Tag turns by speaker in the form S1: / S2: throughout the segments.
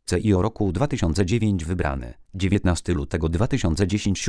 S1: CIO roku 2009 wybrany. 19 lutego 2010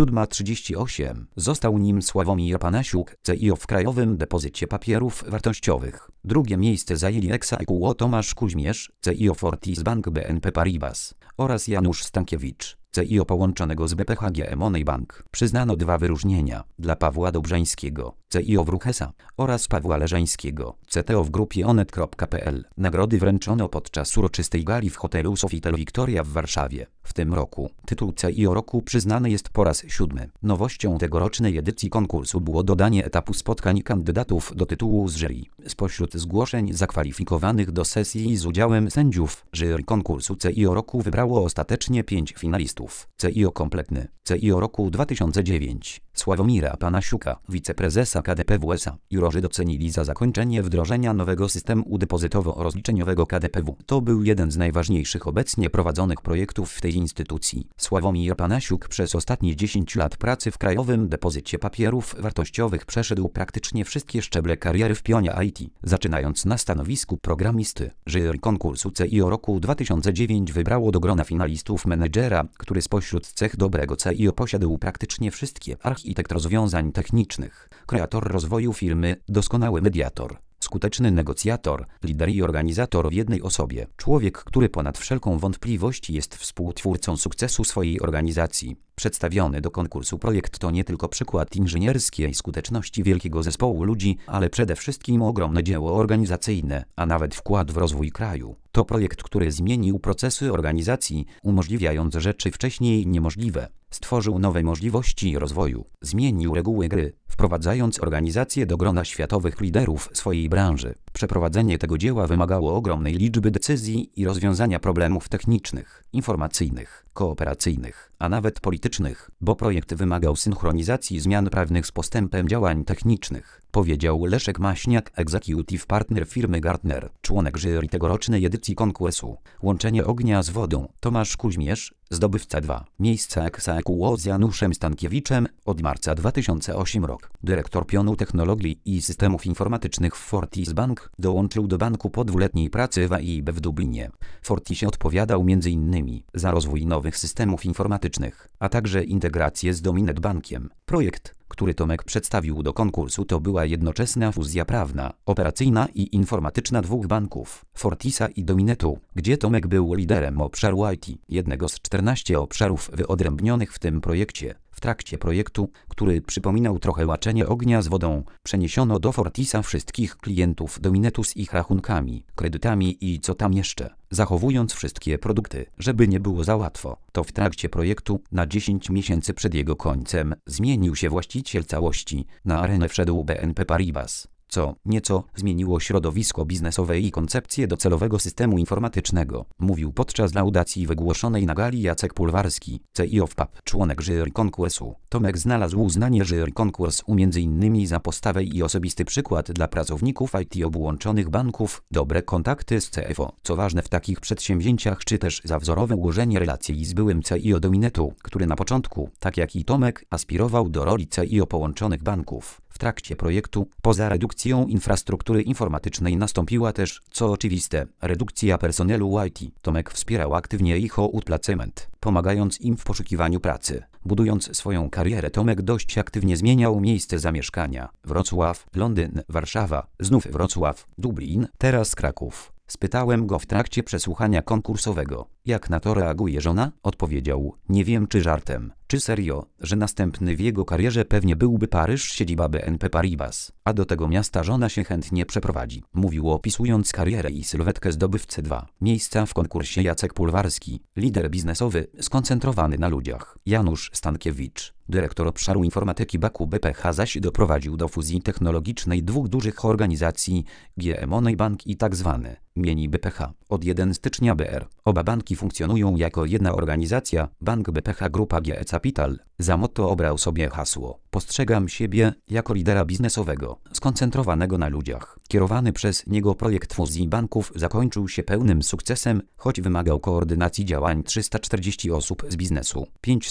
S1: 7:38 został nim Sławomir Panasiuk, CIO w Krajowym Depozycie Papierów Wartościowych. Drugie miejsce zajęli ex-aequo Tomasz Kuźmierz, CIO Fortis Bank BNP Paribas oraz Janusz Stankiewicz, CIO połączonego z BPH GE Money Bank. Przyznano 2 wyróżnienia dla Pawła Dobrzańskiego, CIO w Ruch SA oraz Pawła Leżańskiego, CTO w grupie Onet.pl. Nagrody wręczono podczas uroczystej gali w hotelu Sofitel Victoria w Warszawie. W tym roku tytuł CIO roku przyznany jest po raz 7. Nowością tegorocznej edycji konkursu było dodanie etapu spotkań kandydatów do tytułu z jury. Spośród zgłoszeń zakwalifikowanych do sesji z udziałem sędziów, jury konkursu CIO roku wybrało ostatecznie 5 finalistów. CIO kompletny. CIO roku 2009. Sławomira Panasiuka, wiceprezesa KDPW SA. Jurorzy docenili za zakończenie wdrożenia nowego systemu depozytowo-rozliczeniowego KDPW. To był jeden z najważniejszych obecnie prowadzonych projektów w tej instytucji. Sławomir Panasiuk przez ostatnie 10 lat pracy w Krajowym Depozycie Papierów Wartościowych przeszedł praktycznie wszystkie szczeble kariery w pionie IT, zaczynając na stanowisku programisty. Jury konkursu CIO roku 2009 wybrało do grona finalistów menedżera, który spośród cech dobrego CIO posiadał praktycznie wszystkie: architekt rozwiązań technicznych, kreator rozwoju firmy, doskonały mediator, skuteczny negocjator, lider i organizator w jednej osobie. Człowiek, który ponad wszelką wątpliwość jest współtwórcą sukcesu swojej organizacji. Przedstawiony do konkursu projekt to nie tylko przykład inżynierskiej skuteczności wielkiego zespołu ludzi, ale przede wszystkim ogromne dzieło organizacyjne, a nawet wkład w rozwój kraju. To projekt, który zmienił procesy organizacji, umożliwiając rzeczy wcześniej niemożliwe. Stworzył nowe możliwości rozwoju, zmienił reguły gry, wprowadzając organizację do grona światowych liderów swojej branży. Przeprowadzenie tego dzieła wymagało ogromnej liczby decyzji i rozwiązania problemów technicznych, informacyjnych, kooperacyjnych, a nawet politycznych, bo projekt wymagał synchronizacji zmian prawnych z postępem działań technicznych, powiedział Leszek Maśniak, executive partner firmy Gartner, członek jury tegorocznej edycji konkursu. Łączenie ognia z wodą. Tomasz Kuźmierz, zdobywca 2 miejsca ex-aequo z Januszem Stankiewiczem, od marca 2008 rok. Dyrektor pionu technologii i systemów informatycznych w Fortis Bank, dołączył do banku po 2-letniej pracy w AIB w Dublinie. W Fortisie odpowiadał m.in. za rozwój nowych systemów informatycznych, a także integrację z Dominet Bankiem. Projekt, który Tomek przedstawił do konkursu, to była jednoczesna fuzja prawna, operacyjna i informatyczna 2 banków, Fortisa i Dominetu, gdzie Tomek był liderem obszaru IT, jednego z 14 obszarów wyodrębnionych w tym projekcie. W trakcie projektu, który przypominał trochę łaczenie ognia z wodą, przeniesiono do Fortisa wszystkich klientów Dominetu z ich rachunkami, kredytami i co tam jeszcze, zachowując wszystkie produkty, żeby nie było za łatwo. To w trakcie projektu, na 10 miesięcy przed jego końcem, zmienił się właściciel całości, na arenę wszedł BNP Paribas, co nieco zmieniło środowisko biznesowe i koncepcję docelowego systemu informatycznego, mówił podczas laudacji wygłoszonej na gali Jacek Pulwarski, CIO w PAP, członek jury konkursu. Tomek znalazł uznanie jury konkursu m.in. za postawę i osobisty przykład dla pracowników IT obu łączonych banków, dobre kontakty z CFO, co ważne w takich przedsięwzięciach, czy też za wzorowe ułożenie relacji z byłym CIO Dominetu, który na początku, tak jak i Tomek, aspirował do roli CIO połączonych banków. W trakcie projektu, poza redukcją infrastruktury informatycznej nastąpiła też, co oczywiste, redukcja personelu IT. Tomek wspierał aktywnie ich outplacement, pomagając im w poszukiwaniu pracy. Budując swoją karierę, Tomek dość aktywnie zmieniał miejsce zamieszkania. Wrocław, Londyn, Warszawa, znów Wrocław, Dublin, teraz Kraków. Spytałem go w trakcie przesłuchania konkursowego, jak na to reaguje żona? Odpowiedział, nie wiem czy żartem, czy serio, że następny w jego karierze pewnie byłby Paryż, siedziba BNP Paribas, a do tego miasta żona się chętnie przeprowadzi. Mówił opisując karierę i sylwetkę zdobywcy 2 miejsca w konkursie Jacek Pulwarski, lider biznesowy skoncentrowany na ludziach. Janusz Stankiewicz, dyrektor obszaru informatyki banku BPH, zaś doprowadził do fuzji technologicznej 2 dużych organizacji, GE Money Bank i tzw. mini BPH. Od 1 stycznia BR. Oba banki funkcjonują jako jedna organizacja, Bank BPH Grupa GE Capital. Za motto obrał sobie hasło: postrzegam siebie jako lidera biznesowego, skoncentrowanego na ludziach. Kierowany przez niego projekt fuzji banków zakończył się pełnym sukcesem, choć wymagał koordynacji działań 340 osób z biznesu,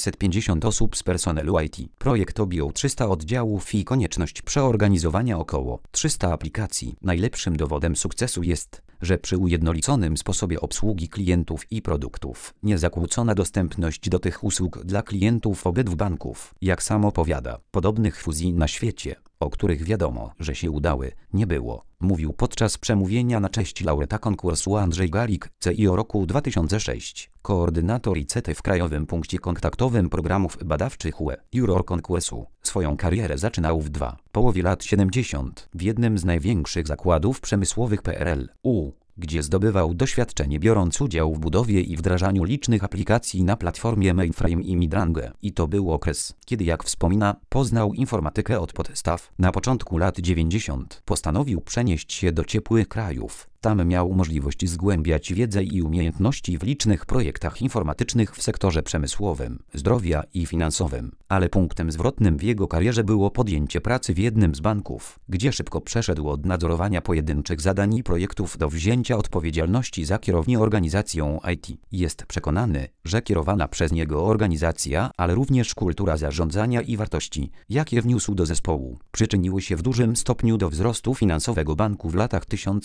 S1: 550 osób z personelu IT. Projekt objął 300 oddziałów i konieczność przeorganizowania około 300 aplikacji. Najlepszym dowodem sukcesu jest, że przy ujednoliconym sposobie obsługi klientów i produktów niezakłócona dostępność do tych usług dla klientów obydwu banków, jak sam opowiada, podobnych fuzji na świecie, o których wiadomo, że się udały, nie było, mówił podczas przemówienia na cześć laureata konkursu Andrzej Galik, CIO roku 2006, koordynator ICT w Krajowym Punkcie Kontaktowym Programów Badawczych UE, juror konkursu. Swoją karierę zaczynał w połowie lat 70. w jednym z największych zakładów przemysłowych PRL-u, gdzie zdobywał doświadczenie biorąc udział w budowie i wdrażaniu licznych aplikacji na platformie mainframe i Midrange. I to był okres, kiedy, jak wspomina, poznał informatykę od podstaw. Na początku lat 90. postanowił przenieść się do ciepłych krajów. Tam miał możliwość zgłębiać wiedzę i umiejętności w licznych projektach informatycznych w sektorze przemysłowym, zdrowia i finansowym. Ale punktem zwrotnym w jego karierze było podjęcie pracy w jednym z banków, gdzie szybko przeszedł od nadzorowania pojedynczych zadań i projektów do wzięcia odpowiedzialności za kierowanie organizacją IT. Jest przekonany, że kierowana przez niego organizacja, ale również kultura zarządzania i wartości, jakie wniósł do zespołu, przyczyniły się w dużym stopniu do wzrostu finansowego banku w latach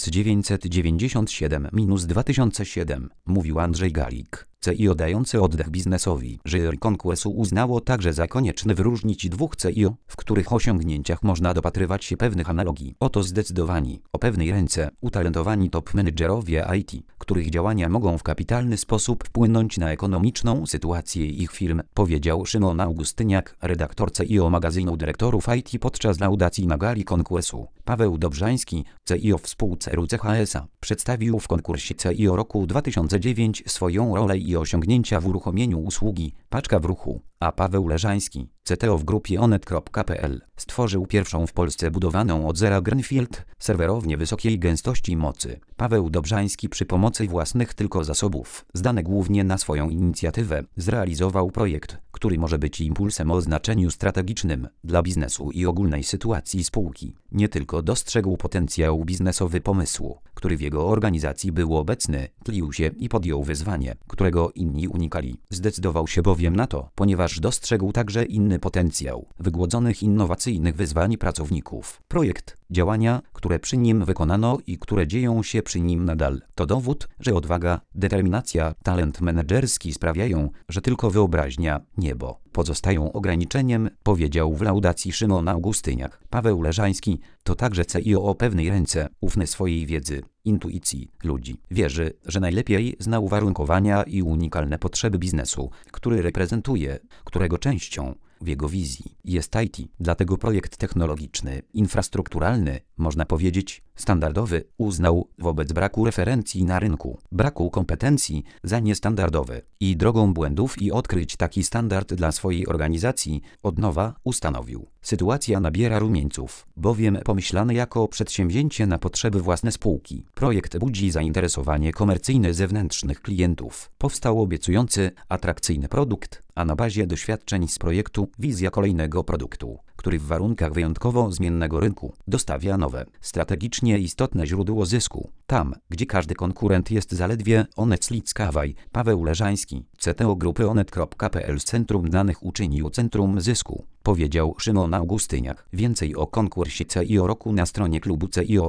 S1: 1997–2007, mówił Andrzej Galik, CIO dający oddech biznesowi. Jury konkursu uznało także za konieczne wyróżnić dwóch CIO, w których osiągnięciach można dopatrywać się pewnych analogii. Oto zdecydowani, o pewnej ręce, utalentowani top menedżerowie IT, których działania mogą w kapitalny sposób wpłynąć na ekonomiczną sytuację ich firm, powiedział Szymon Augustyniak, redaktor CIO magazynu dyrektorów IT podczas laudacji na gali konkursu. Paweł Dobrzański, CIO w spółce RUCH SA, przedstawił w konkursie CIO roku 2009 swoją rolę i osiągnięcia w uruchomieniu usługi Paczka w ruchu, a Paweł Leżański, CTO w grupie Onet.pl, stworzył pierwszą w Polsce budowaną od zera greenfield serwerownię wysokiej gęstości mocy. Paweł Dobrzański przy pomocy własnych tylko zasobów, zdane głównie na swoją inicjatywę, zrealizował projekt, który może być impulsem o znaczeniu strategicznym dla biznesu i ogólnej sytuacji spółki. Nie tylko dostrzegł potencjał biznesowy pomysłu, który w jego organizacji był obecny, tlił się i podjął wyzwanie, którego inni unikali. Zdecydował się bowiem na to, ponieważ dostrzegł także inny potencjał wygłodzonych innowacyjnych wyzwań pracowników. Projekt, działania, które przy nim wykonano i które dzieją się przy nim nadal, to dowód, że odwaga, determinacja, talent menedżerski sprawiają, że tylko wyobraźnia, niebo pozostają ograniczeniem, powiedział w laudacji Szymon Augustyniak. Paweł Leżański to także CIO o pewnej ręce, ufny swojej wiedzy, intuicji ludzi. Wierzy, że najlepiej zna uwarunkowania i unikalne potrzeby biznesu, który reprezentuje, którego częścią w jego wizji jest IT. Dlatego projekt technologiczny, infrastrukturalny, można powiedzieć, standardowy, uznał wobec braku referencji na rynku, braku kompetencji za niestandardowy i drogą błędów i odkryć taki standard dla swojej organizacji od nowa ustanowił. Sytuacja nabiera rumieńców, bowiem pomyślany jako przedsięwzięcie na potrzeby własne spółki. Projekt budzi zainteresowanie komercyjne zewnętrznych klientów. Powstał obiecujący, atrakcyjny produkt, a na bazie doświadczeń z projektu wizja kolejnego produktu, który w warunkach wyjątkowo zmiennego rynku dostawia nowe, strategicznie istotne źródło zysku. Tam, gdzie każdy konkurent jest zaledwie Onet/Kawaj, Paweł Leżański, CTO grupy Onet.pl z Centrum Danych uczynił centrum zysku, powiedział Szymon Augustyniak. Więcej o konkursie CIO roku na stronie klubu CIO.